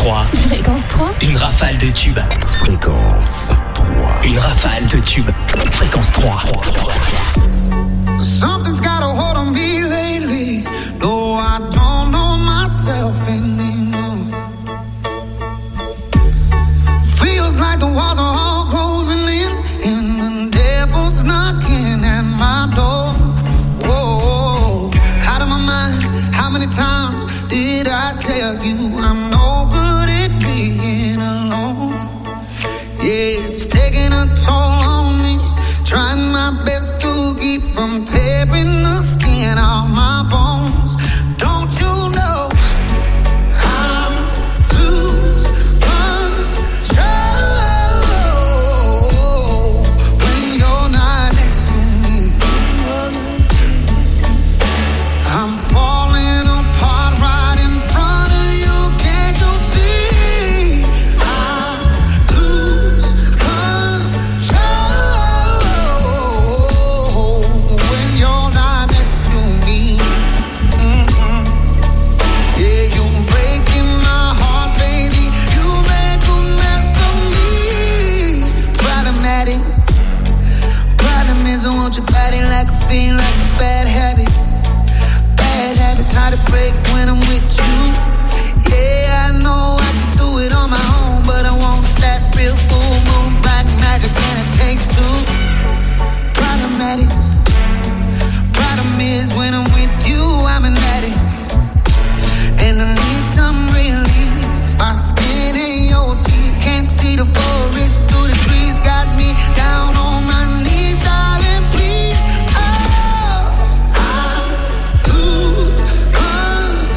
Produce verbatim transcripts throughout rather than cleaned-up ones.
trois. Fréquence trois. Une rafale de tubes. Fréquence trois. Une rafale de tubes. Fréquence trois. Something's got a hold on me lately. No, I don't know myself anymore. Feels like the walls are all closing in, and the devil's knocking at my door. Whoa, out of my mind. How many times did I tell you I'm no good at being alone? Yeah, it's taking a toll on me. Trying my best to keep from tearing the skin off my bones. Don't you know I lose control when you're not next to me? I'm falling apart right in front of you. Can't you see? I lose control when you're not next to me. Mm-hmm. Yeah, you're breaking my heart, baby. You make a mess of me. Problematic. Problem is I want your body like a fiend, like a bad habit. Bad habits hard to break when I'm with you. Yeah, I know I can do it on my own, but I want that real full moon black magic, and it takes two. Problematic. Problem is when I'm with you, I'm an addict, and I need some relief. My skin and your teeth can't see the forest through the trees. Got me down on my knees, darling, please. Oh, I lose control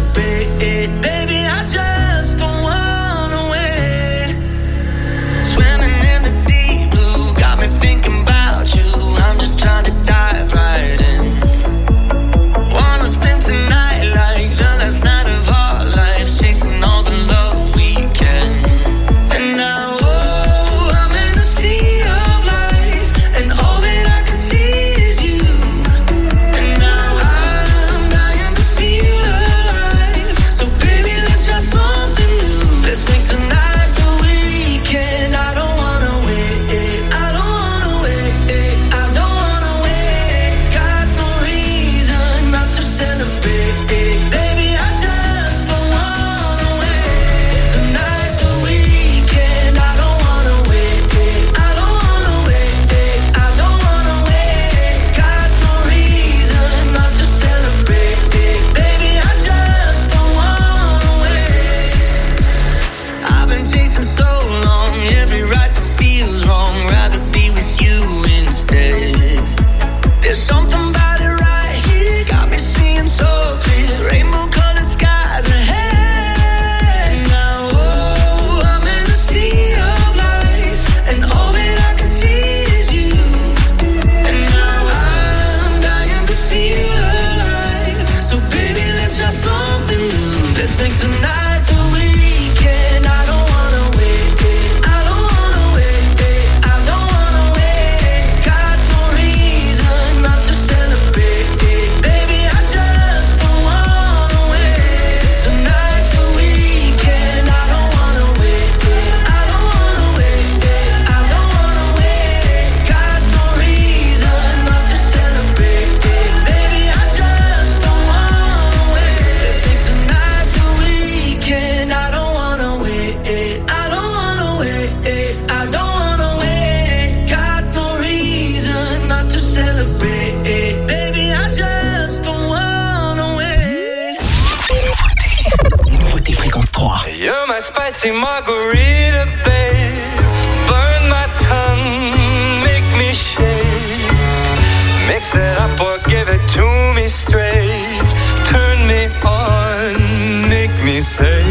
celebrate it. Baby, I just don't wanna wait. Swimming in the deep blue, got me thinking about you. I'm just trying to dive right in. Wanna spend tonight like the last night of our lives, chasing all the love we can. And now, oh, I'm in a sea of lights, and all that I can see is you. And now I'm dying to feel alive. So baby, let's try something new. Let's make tonight the weekend. I don't wanna wait. I don't wanna wait. I don't wanna wait. Got no reason not to celebrate. Baby, I just don't wanna wait. Tonight's the weekend. I don't wanna wait. I don't wanna wait. I don't wanna wait. Got no reason not to celebrate. Baby, I just don't wanna wait. I've been chasing so long, every right that feels wrong. Rather be with you instead. There's something about it right here, got me seeing so clear. Rainbow colored skies ahead. Now, oh, I'm in a sea of lights, and all that I can see is you. And now I'm dying to feel alive. So baby, let's try something new. Let's make tonight the weekend. I don't wanna wait. I don't wanna wait. I don't wanna wait. Got no reason not to celebrate. Baby, I just don't wanna wait. Tonight's the weekend. I don't wanna wait. I don't wanna wait. I don't wanna wait. Got no reason not to celebrate. Baby, I just don't wanna wait. Let's make tonight the weekend. I don't wanna wait. I don't wanna wait. I don't wanna wait. Got no reason not to celebrate. Baby, I just don't wanna wait. Nouveauté Fréquence trois. You're my spicy margarita, babe. Burn my tongue, make me shake. Mix it up or give it to me straight. Turn me on, make me say.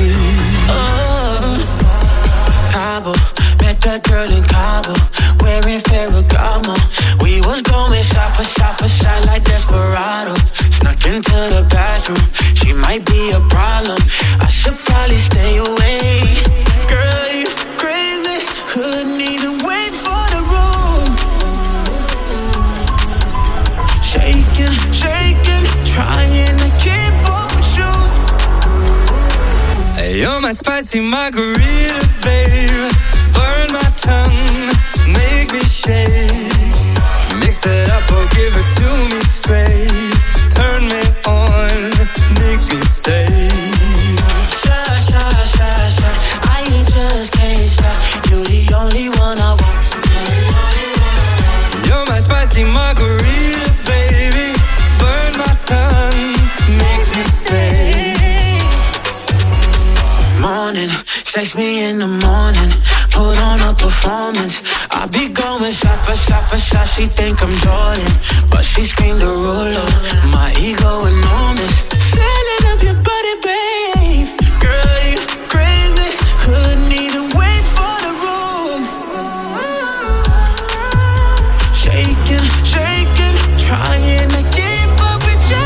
Oh, Cabo, met that girl in Cabo, wearing Ferragamo. We was going shot for shot for shot like Desperado. Snuck into the bathroom, she might be a problem. I should probably stay away. Girl, you crazy, couldn't even wait for the room. Shaking, shaking, trying to keep up with you. Hey, you're my spicy margarita, babe. Burn my tongue, make me shake. Mix it up or give it to me straight. Turn me on, make me say. Shy, shy, shy, shy, I just can't stop. You're the only one I want. You're my spicy margarita, baby. Burn my tongue, make me say. Morning, text me in the morning, put on a performance. I be going shot for shot for shot. She think I'm Jordan, but she screamed a ruler. My ego enormous. Feeling of your body, babe. Girl, you crazy. Couldn't even wait for the room. Shaking, shaking, trying to keep up with you.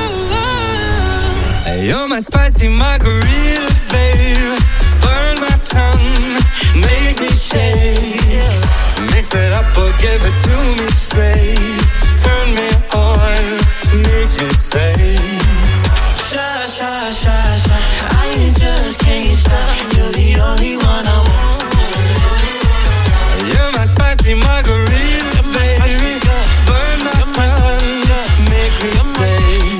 Hey, you're my spicy margarita, babe. Burn my tongue, make me shake. Mix it up or give it to me straight. Turn me on, make me say. Shy, shy, shy, shy, I just can't stop. You're the only one I want. You're my spicy margarita, baby. Burn my tongue, make me say.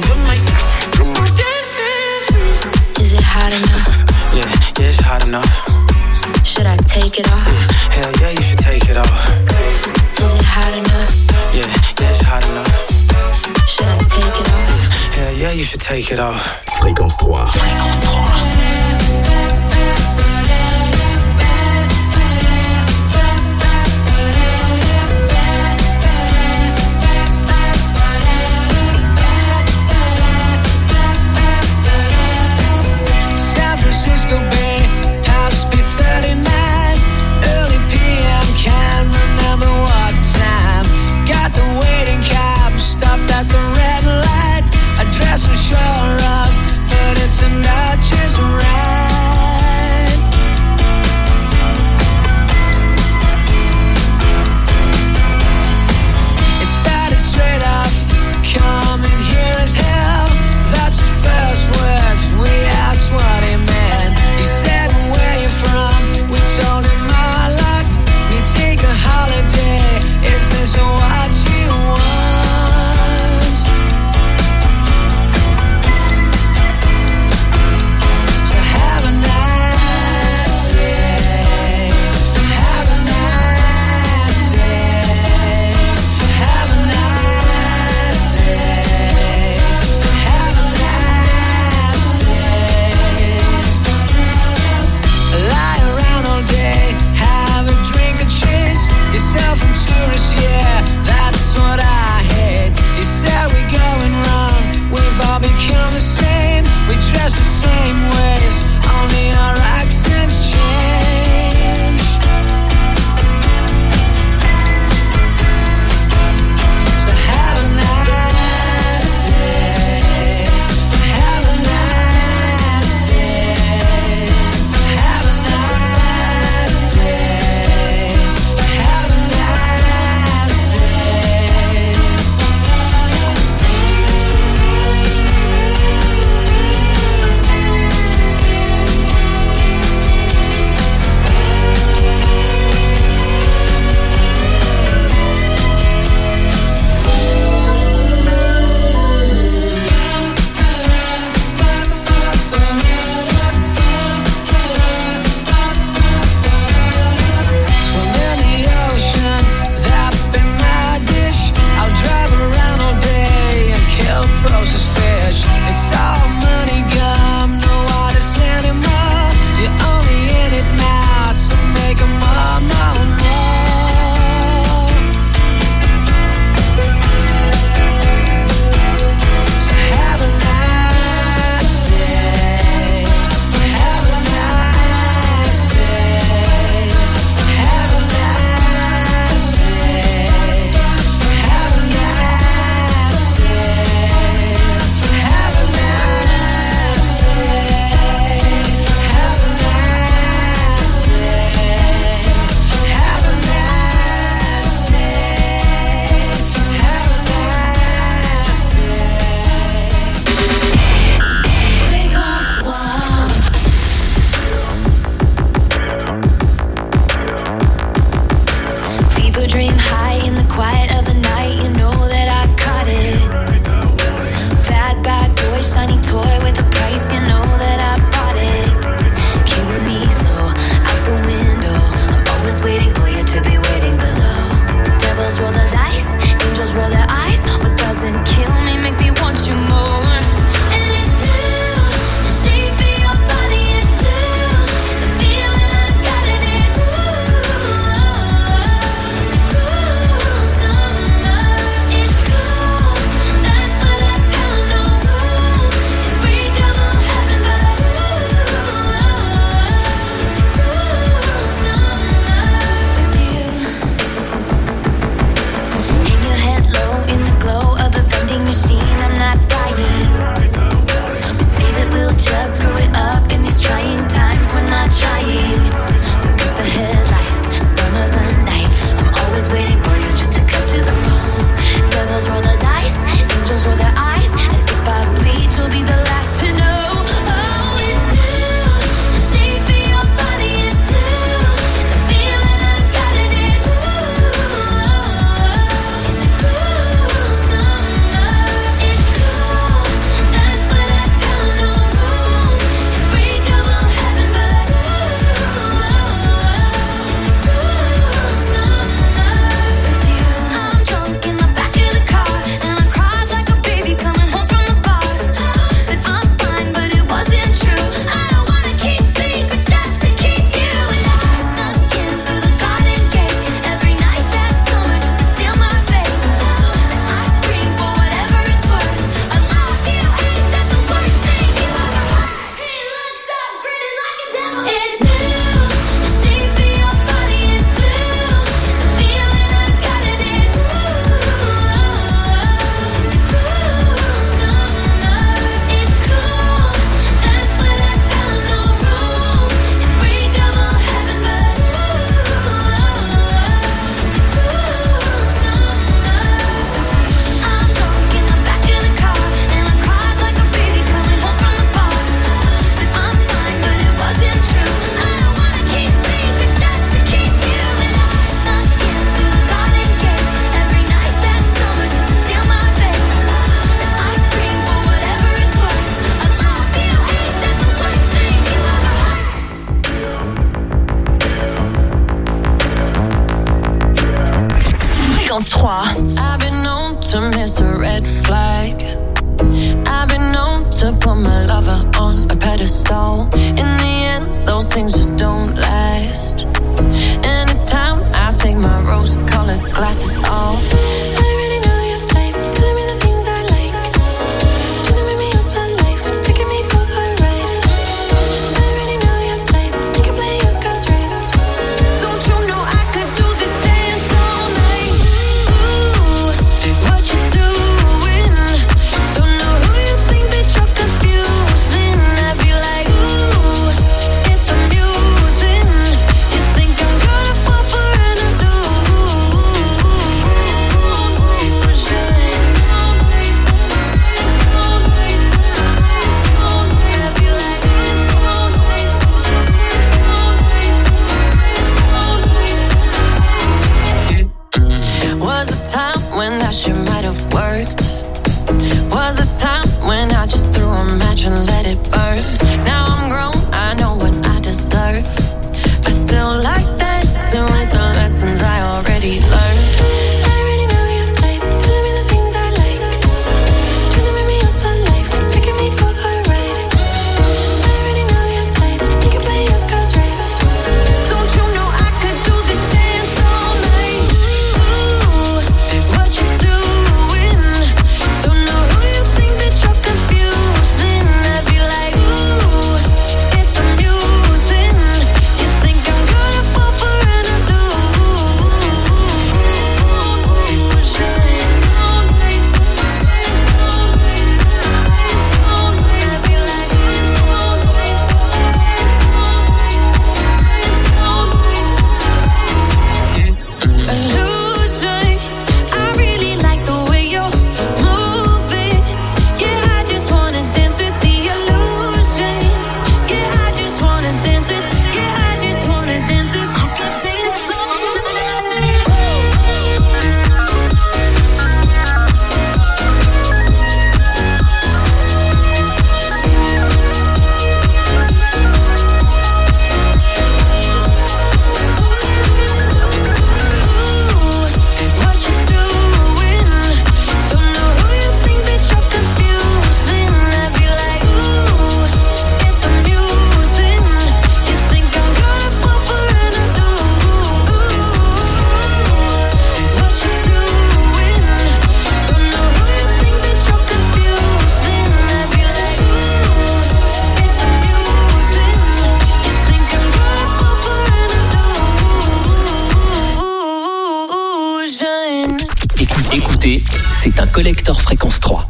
Is it hot enough? Yeah, yeah, it's hot enough. Should I take it off? Hell yeah, you should take it off. Is it hot enough? Yeah, yeah, it's hot enough. Should I take it off? Hell yeah, you should take it off. Fréquence trois. Fréquence trois. dream high in the quiet of the night. You know that I caught it. Bad, bad boy, shiny toy with a price. You know that I bought it. Killing me slow, out the window. I'm always waiting for you to be waiting below. Devils roll the dice, angels roll their eyes. What doesn't kill me makes me want you more. And it's blue, the shape of your body, it's blue. The feeling I got it, it's blue. It's cruel summer, it's cool. That's what I tell 'em, no rules. Unbreakable heaven, but ooh, it's cruel summer with you. Hang your head low in the glow of the vending machine. I'm not dying. We say that we'll just screw it up in these trying times. We're not trying. So cut the headlights. Summer's a knife. I'm always waiting for you just to cut to the bone. Devils roll the dice. Angels roll their eyes. And if I bleed, you'll be the last to know. Oh, it's blue. The shape of your body, it's blue. The feeling I got it, it's blue. It's cruel summer, it's cool. That's what I tell 'em, no rules. Unbreakable heaven, but ooh, it's cruel summer with you. I'm drunk in the back of the car, and I cried like a baby coming home from the bar. Said I'm fine, but it wasn't true. I don't wanna keep secrets just to keep you. And I snuck in through the garden gate every night that summer just to seal my fate. And I scream for whatever it's worth. I love you, ain't that the worst thing you ever heard? He looks up, grinning like a devil. It's blue, the shape of your body, it's blue. The feeling I got it, it's blue. It's cruel summer, it's cool. That's what I tell 'em, no rules. Unbreakable heaven, but ooh, it's cruel summer. I'm drunk in the back of the car, and I cried like a baby coming home from the bar. Said I'm fine, but it wasn't true. I don't wanna keep secrets just to keep you. And I snuck in through the garden gate every night that summer just to seal my fate. And I scream for whatever it's worth. I love you, ain't that the worst thing you ever heard? Fréquence trois. I've been known to miss a red flag. I've been known to put my lover on a pedestal. In the end, those things just don't last. And it's time I take my rose-colored glasses off. I already know your type, telling me the things I like. Trying to make me yours for life, taking me for a ride. I already know your type, you can play your cards right. Don't you know I could do this dance all night? Ooh, what you doing? Don't know who you think that you're confusing. I'd be like, ooh, it's amusing. You think I'm gonna fall for an illusion? Was a time when that shit might have worked. Was a time when I just threw a match and let it burn. Now I'm grown, I know what I deserve. I still like that, still like the lessons I already learned. I already know your type, telling me the things I like. Trying to make me yours for life, taking me for a ride. I already know your type, you can play your cards right. Don't you know I could do this dance all night? Ooh, what you doing? Don't know who you think that you're confusing. I'd be like, ooh, it's amusing. You think I'm gonna fall for an illusion? Écoutez, écoutez, c'est un collector fréquence trois.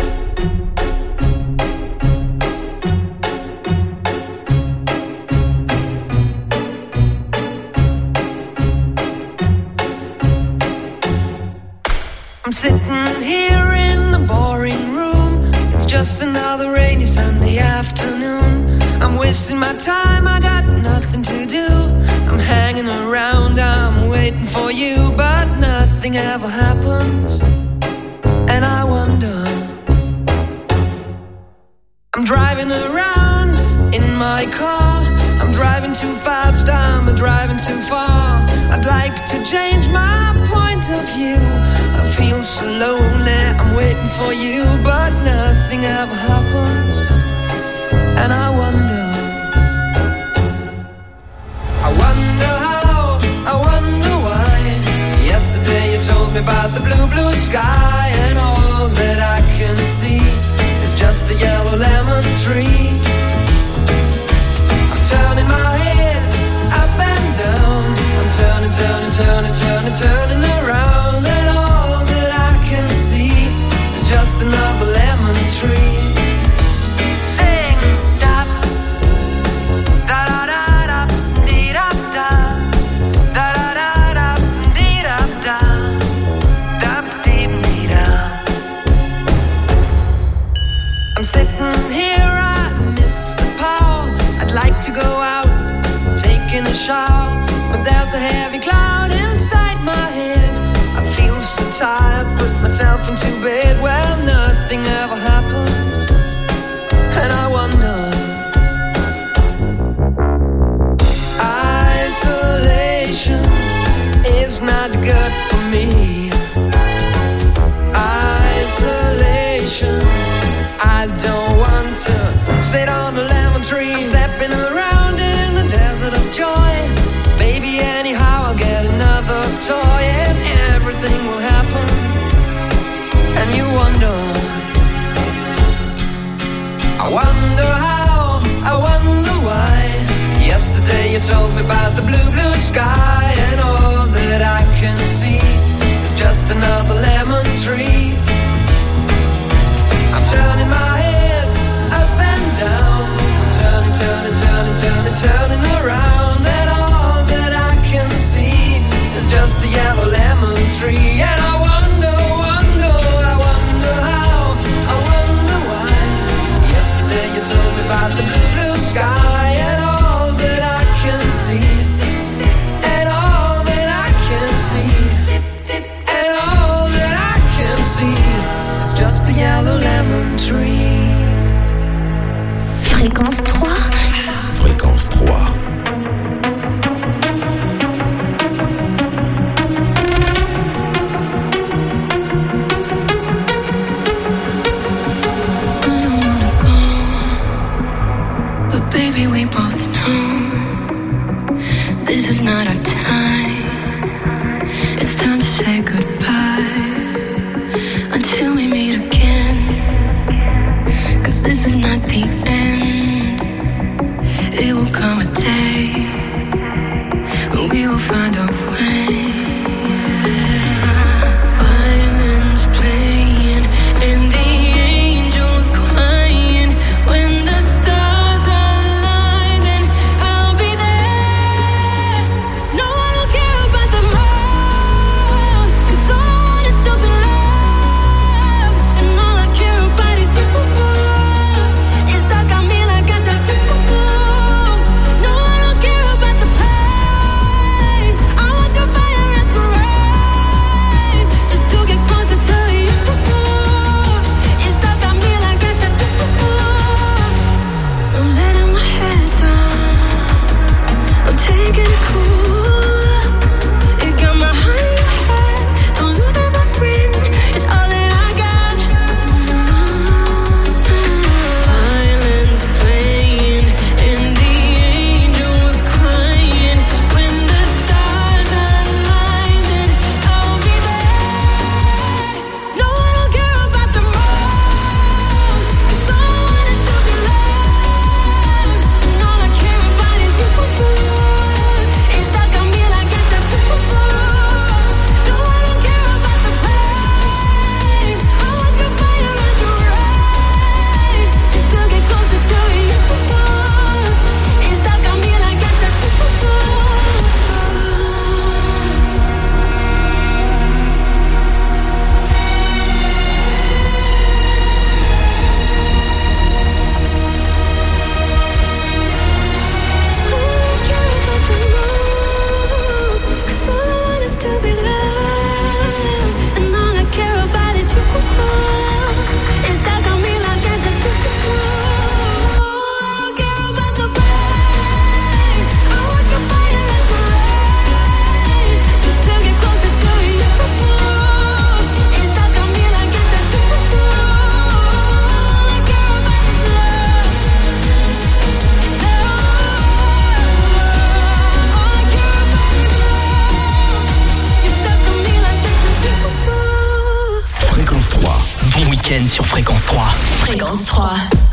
I'm sitting here in the boring room. It's just another rainy Sunday afternoon. I'm wasting my time, I got nothing to do. I'm hanging around, I'm waiting for you, but nothing ever happens. And I wonder, I'm driving around in my car. I'm driving too fast, I'm driving too far. I'd like to change my point of view. I feel so lonely, I'm waiting for you, but nothing ever happens. And I wonder, I wonder how, I wonder why. Yesterday you told me about the blue, blue sky, and all that I can see is just a yellow lemon tree. I'm turning my head up and down. I'm turning, turning, turning, turning, turning around, and all that I can see is just another lemon tree. Sing, da, da da da da, dee da da, da da da da, dee da da, da dee dee da. I'm sitting here, I miss the power. I'd like to go out, taking a shower, but there's a heavy cloud inside my head. I feel so tired, put myself into bed. Well, nothing ever happens, and I wonder, isolation is not good for me. Isolation, I don't want to sit on a lemon tree. I'm stepping around in the desert of joy. Baby, anyhow, I'll get another toy, and everything will happen. And you wonder, I wonder how, I wonder why. Yesterday you told me about the blue, blue sky, and all that I can see is just another lemon tree. I'm turning my head up and down. I'm turning, turning, turning, turning, turning around, and all that I can see is just a yellow lemon tree. And I wonder, wonder, I wonder how, I wonder why. Yesterday you told me about the blue, blue sky, and all that I can see, and all that I can see, and all that I can see is just a yellow lemon tree. Fréquence trois. Fréquence trois. Baby, we both know this is not our time. It's time to say goodbye until we meet again. 'Cause this is not the end. It will come a day when we will find a way. Violins playing and the angels crying when the stars all week-end sur Fréquence trois. Fréquence trois.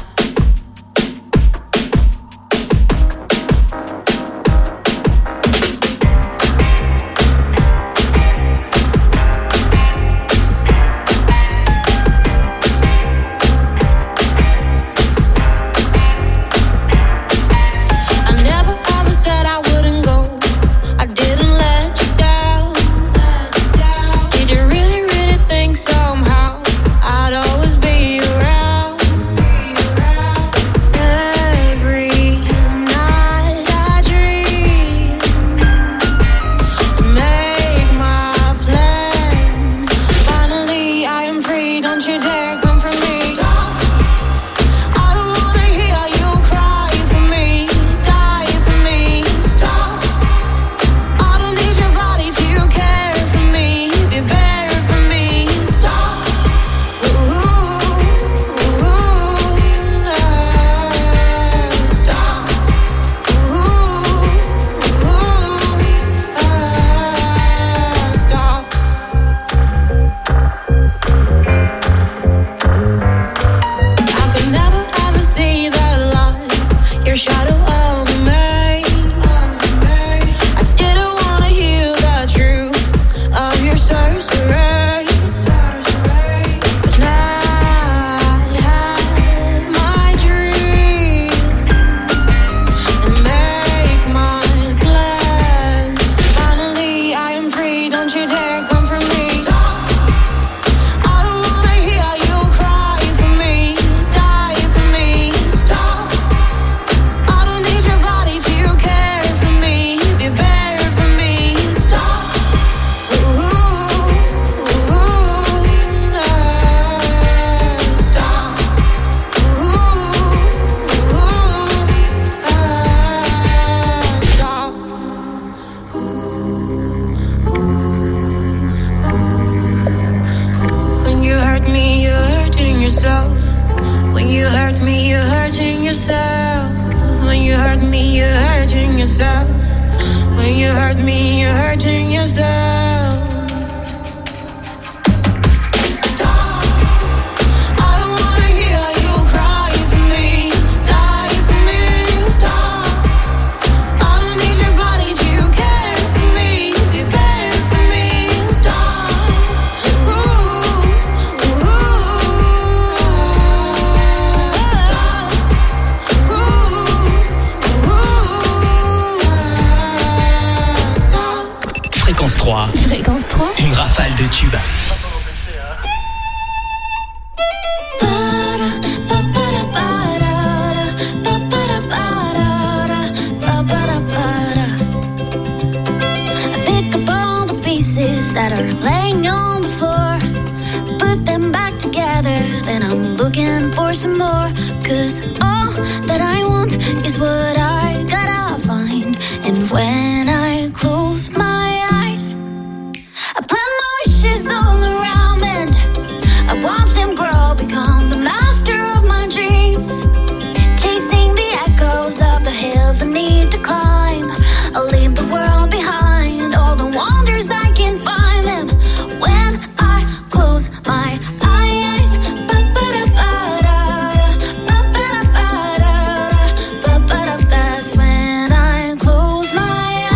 Fréquence trois. Une rafale de tubes. That are laying on the floor, put them back together, then I'm looking for some more, cause all that I want is what I gotta find, and when I close my eyes, I plant my wishes all around, and I watch them grow, become the master of my dreams, chasing the echoes of the hills I need to climb. I'll leave the world behind, all the wonders I can find. When I close my eyes, that's when I close my eyes.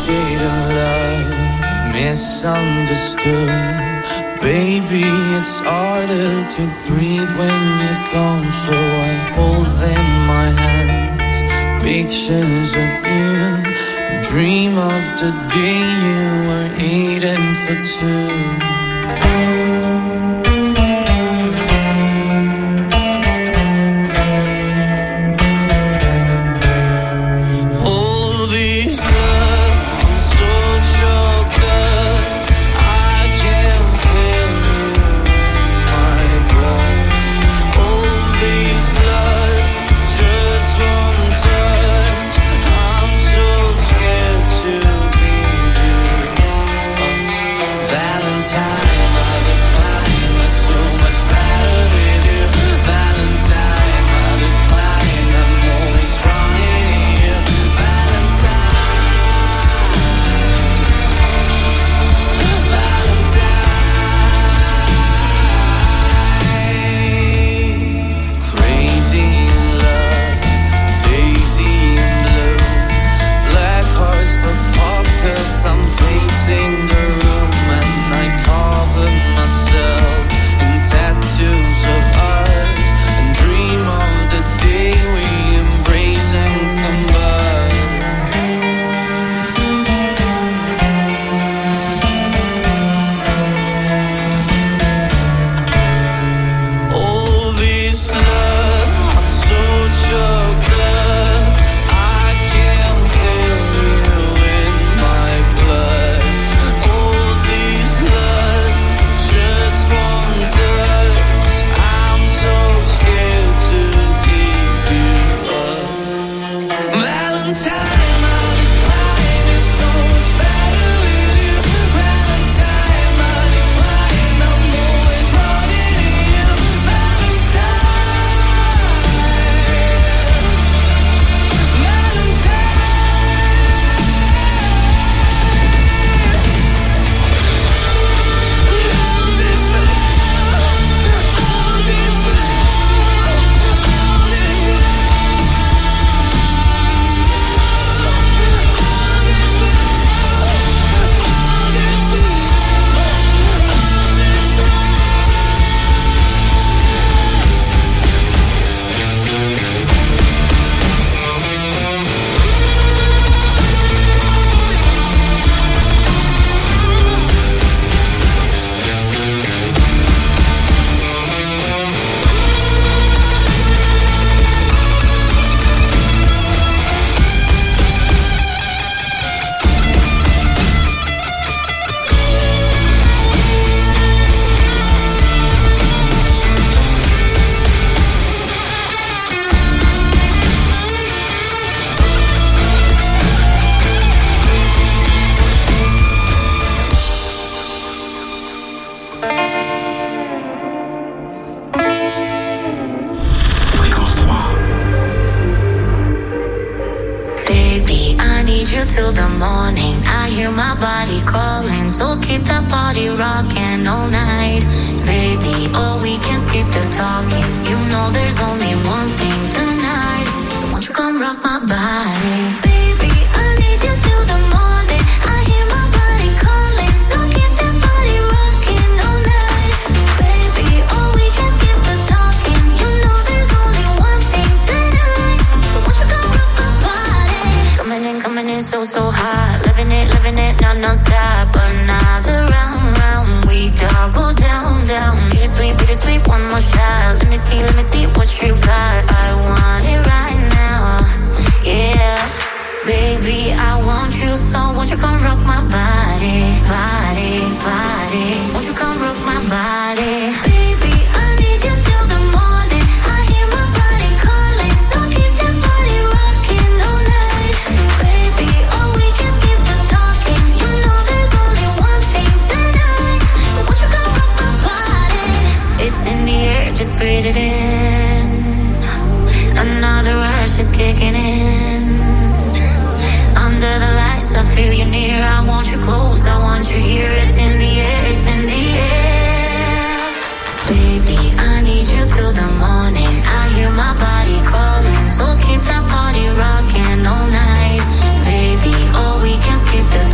state of love, misunderstood. Baby, it's harder to breathe when you're gone, so I hold in my hands pictures of you and dream of the day you were eating for two. Till the morning, I hear my body calling, so keep that body rocking all night. Baby, oh, we can skip the talking, you know there's only one thing tonight, so won't you come rock my body. Baby, I need you till the morning, I hear my body calling, so keep that body rocking all night. Baby, oh, we can skip the talking, you know there's only one thing tonight, so won't you come rock my body. Coming in, coming in so, so hot, living it, living it, no, no stop. Another round, round, we double down, down. Bittersweet, bittersweet, one more shot. Let me see, let me see what you got. I want it right now, yeah. Baby, I want you, so won't you come rock my body, body, body. Won't you come rock my body. Baby, I need you till the morning, I hear my body calling, so keep that body rocking all night. Baby, oh, we can skip the talking, you know there's only one thing tonight, so won't you come rock my body. It's in the air, just breathe it in. Another rush is kicking in. Under the lights, I feel you near. I want you close, I want you here. It's in the air, it's in the air. Baby, I need you till the morning. I hear my body calling, so keep that body rocking all night. Baby, oh, we can skip the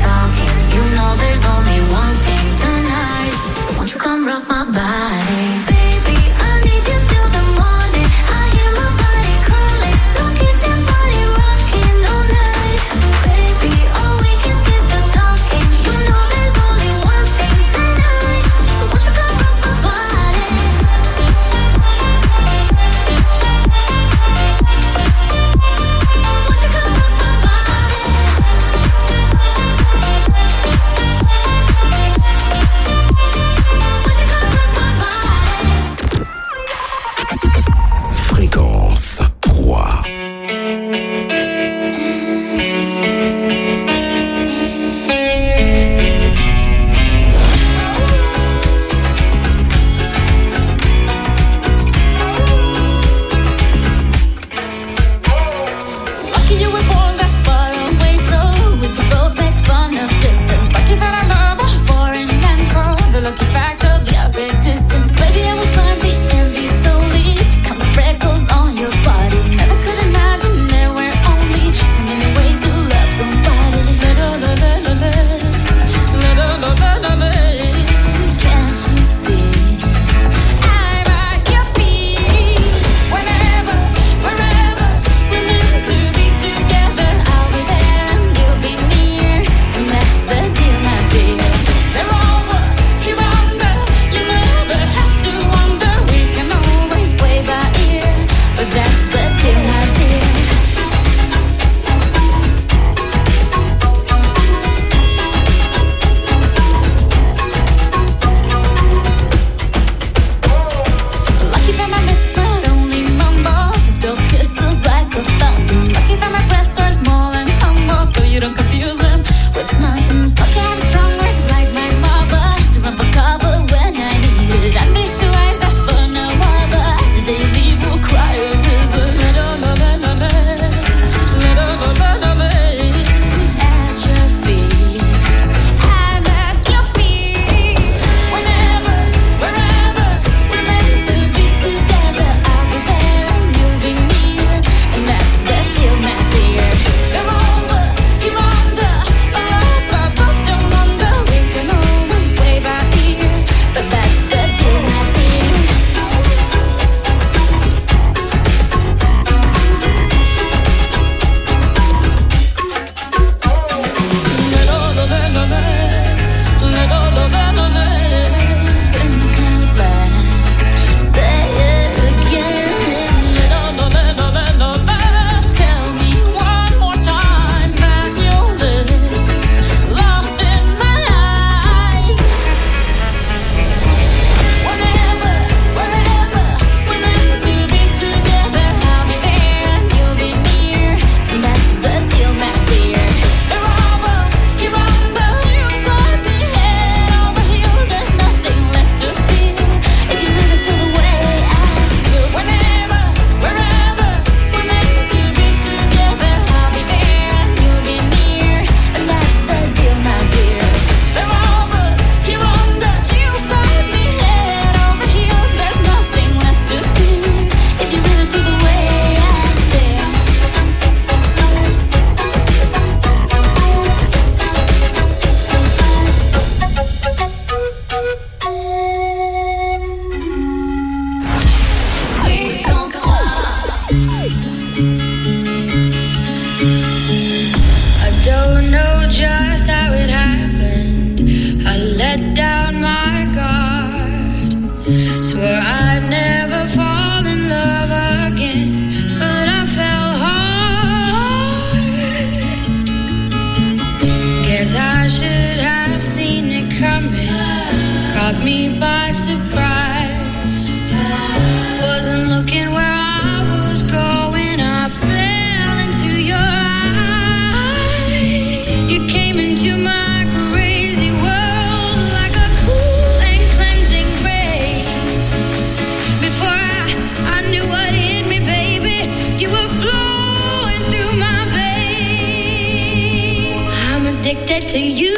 coming, caught me by surprise. Wasn't looking where I was going, I fell into your eyes. You came into my crazy world like a cool and cleansing rain. Before I, I knew what hit me, baby, you were flowing through my veins. I'm addicted to you.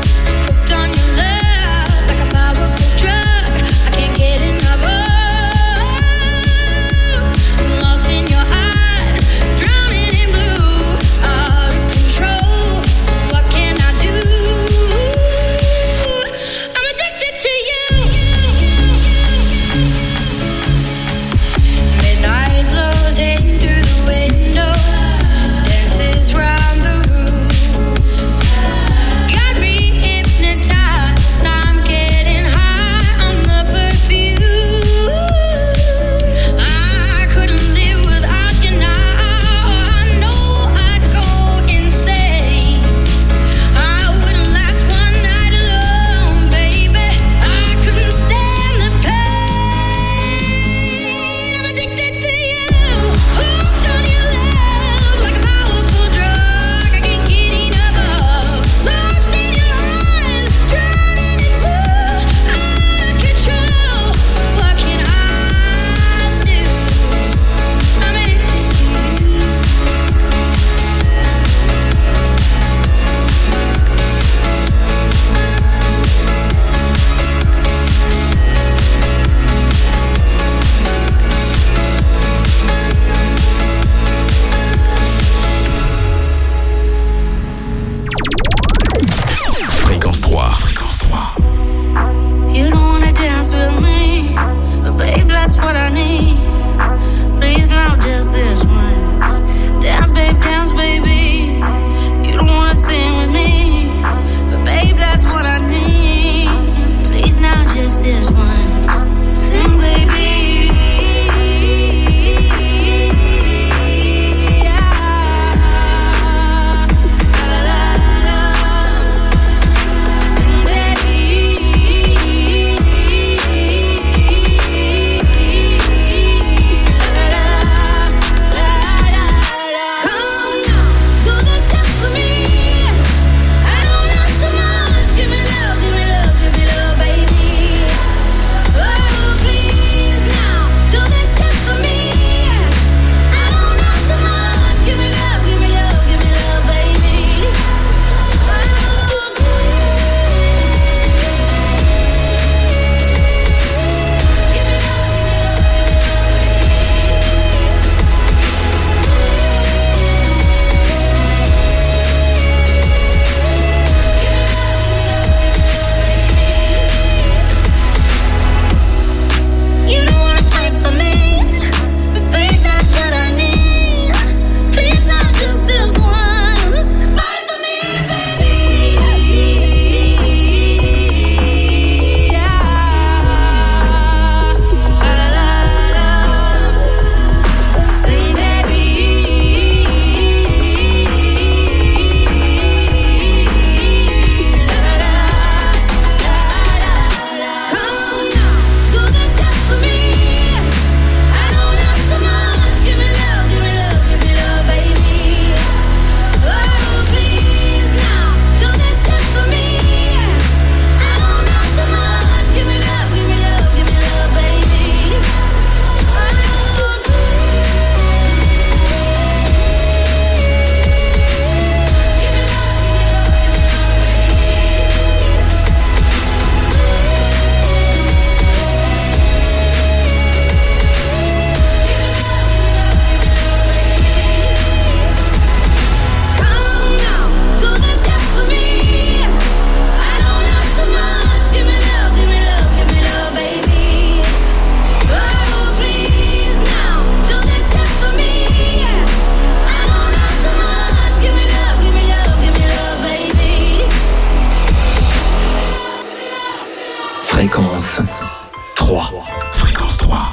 Fréquence trois. Fréquence trois.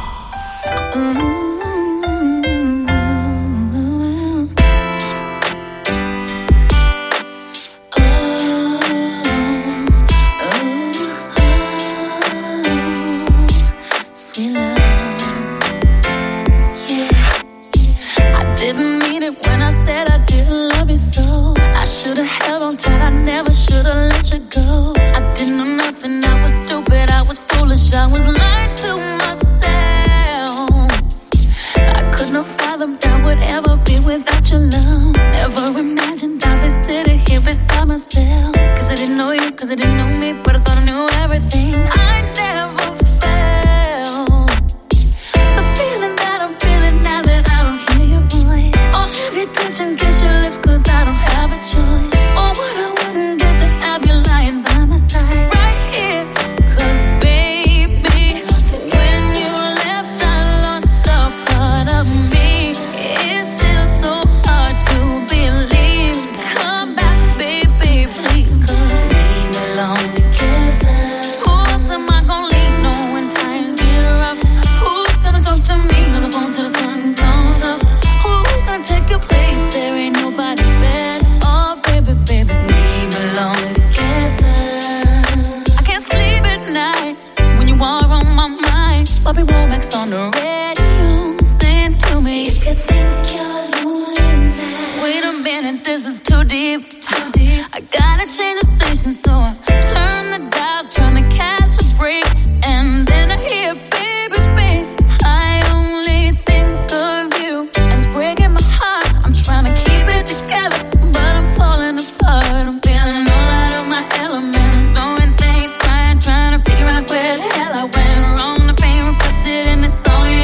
Oh, oh. but I thought I knew everything. I never felt the feeling that I'm feeling now that I don't hear your voice. Or have your touch and kiss your lips, cause I don't have a choice. Or what I wouldn't get to have you lying by my side right here. Cause baby, when you left I lost a part of me. It's still so hard to believe. Come back baby, please, cause we belong together. Who else am I gonna lean on when times get rough? Who's gonna talk to me on the phone till the sun comes up? Who's gonna take your place? There ain't nobody better. Oh baby, baby, we belong together. I can't sleep at night when you are on my mind. Bobby Womack's on the radio saying to me, if you think you're lonely now, wait a minute, this is too deep, too deep. I gotta change the station, so I turn the dial, trying to catch a break, and then I hear baby face. I only think of you, and it's breaking my heart. I'm trying to keep it together, but I'm falling apart. I'm feeling all out of my element, throwing things, crying, trying to figure out where the hell I went wrong. The pain reflected in the song, yeah.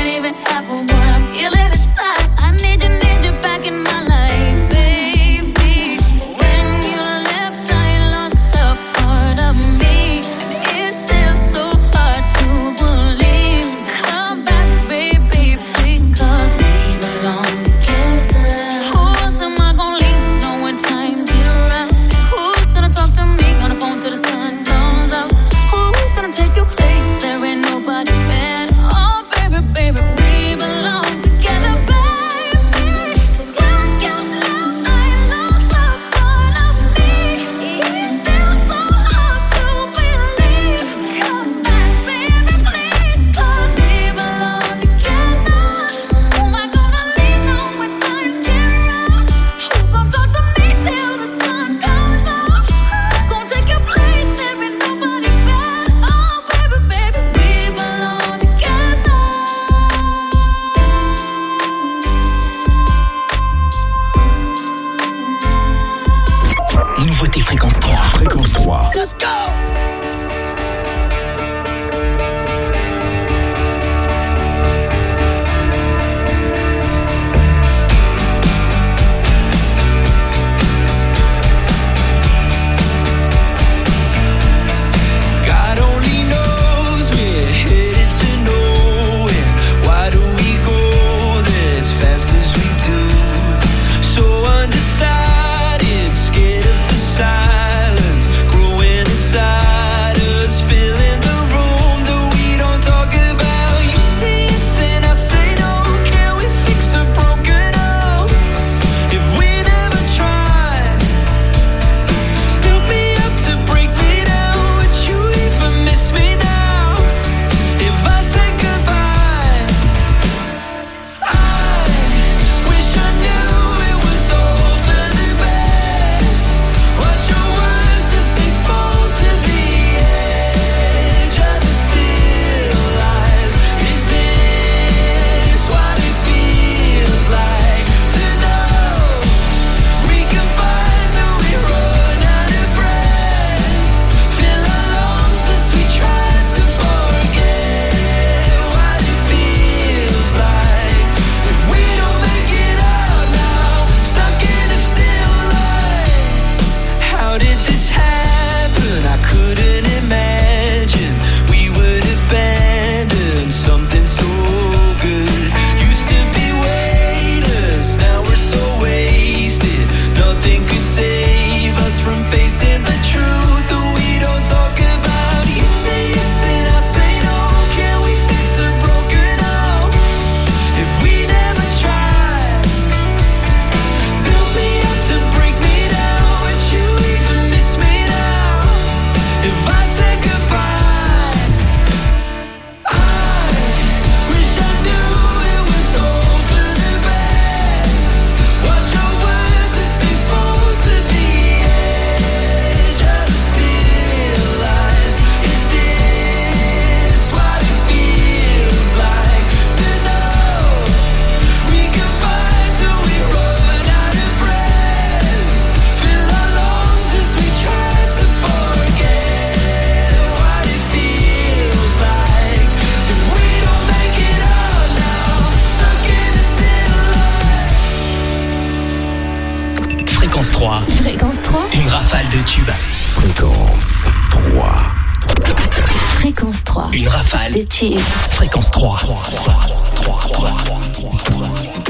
rafale de tubes. Fréquence trois. Fréquence trois. Une rafale de tubes. Fréquence trois. trois, trois, trois, trois, trois, trois.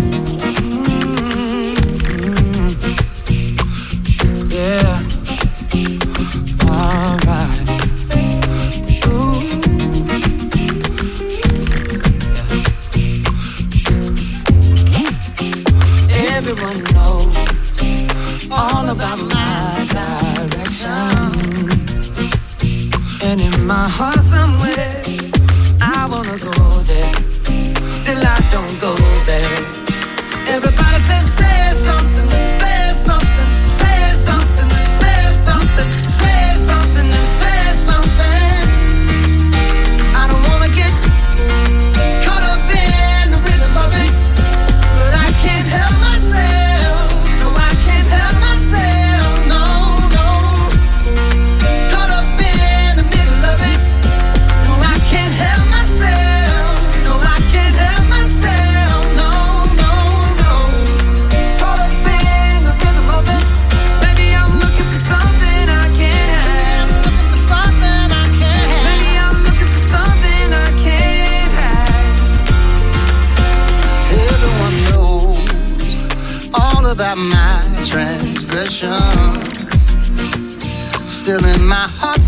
Yeah. All right. Ooh. Yeah. Everyone knows all about my direction, and in my heart somewhere I wanna go there. Still I don't go there. Everybody says say something, say something, say something, say something, say something, and say something. I don't wanna get caught up in the rhythm of it, but I can't help myself. No, I can't help myself. No, no. Caught up in the middle of it. No, I can't help myself. No, I can't help myself. No, no, no. Caught up in the rhythm of it. Maybe I'm looking for something I can't have. Looking for something I can't have. Maybe I'm looking for something I can't have. Everyone knows all about my transgression. Still in my heart